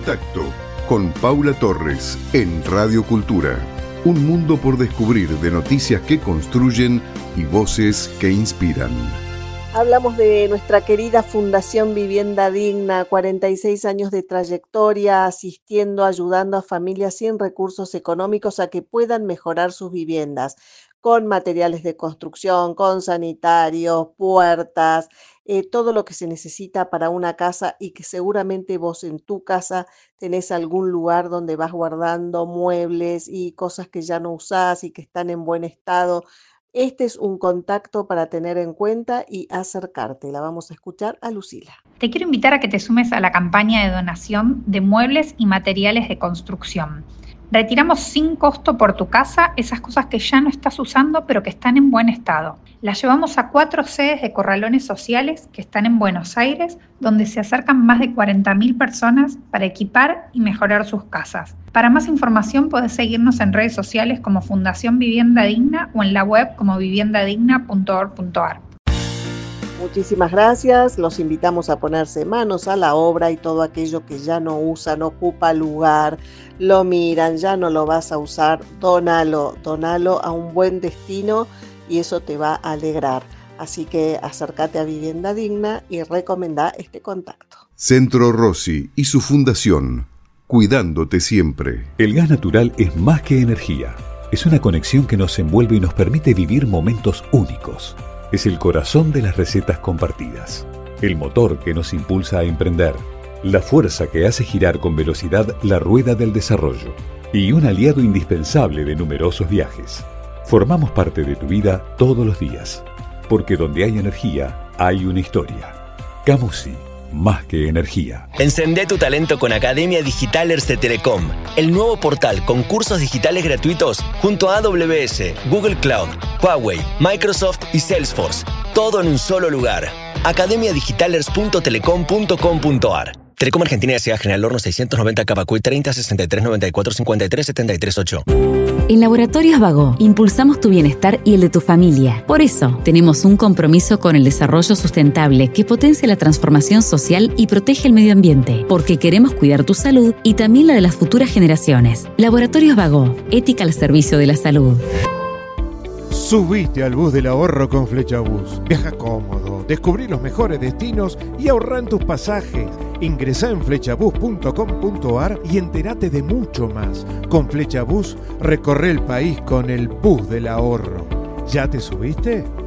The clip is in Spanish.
Contacto con Paula Torres en Radio Cultura. Un mundo por descubrir de noticias que construyen y voces que inspiran. Hablamos de nuestra querida Fundación Vivienda Digna, 46 años de trayectoria, asistiendo, ayudando a familias sin recursos económicos a que puedan mejorar sus viviendas, con materiales de construcción, con sanitarios, puertas, todo lo que se necesita para una casa, y que seguramente vos en tu casa tenés algún lugar donde vas guardando muebles y cosas que ya no usás y que están en buen estado. Este es un contacto para tener en cuenta y acercarte. La vamos a escuchar a Lucila. Te quiero invitar a que te sumes a la campaña de donación de muebles y materiales de construcción. Retiramos sin costo por tu casa esas cosas que ya no estás usando pero que están en buen estado. Las llevamos a 4 sedes de corralones sociales que están en Buenos Aires, donde se acercan más de 40.000 personas para equipar y mejorar sus casas. Para más información podés seguirnos en redes sociales como Fundación Vivienda Digna o en la web como viviendadigna.org.ar. Muchísimas gracias. Los invitamos a ponerse manos a la obra y todo aquello que ya no usan, no ocupa lugar, lo miran, ya no lo vas a usar, donalo a un buen destino y eso te va a alegrar. Así que acércate a Vivienda Digna y recomendá este contacto. Centro Rossi y su fundación, cuidándote siempre. El gas natural es más que energía. Es una conexión que nos envuelve y nos permite vivir momentos únicos. Es el corazón de las recetas compartidas, el motor que nos impulsa a emprender, la fuerza que hace girar con velocidad la rueda del desarrollo y un aliado indispensable de numerosos viajes. Formamos parte de tu vida todos los días, porque donde hay energía, hay una historia. Camusi, más que energía. Encendé tu talento con Academia Digitalers de Telecom, el nuevo portal con cursos digitales gratuitos junto a AWS, Google Cloud, Huawei, Microsoft y Salesforce. Todo en un solo lugar. academiadigitalers.telecom.com.ar. Telecom Argentina S.A. General Horno 690 Cavacuy 30 63 94 53 73 8. En Laboratorios Bagó impulsamos tu bienestar y el de tu familia. Por eso, tenemos un compromiso con el desarrollo sustentable que potencia la transformación social y protege el medio ambiente, porque queremos cuidar tu salud y también la de las futuras generaciones. Laboratorios Bagó, ética al servicio de la salud. Subiste al bus del ahorro con Flechabús. Viaja cómodo, descubrí los mejores destinos y ahorra en tus pasajes. Ingresá en flechabús.com.ar y entérate de mucho más. Con Flechabús recorre el país con el bus del ahorro. ¿Ya te subiste?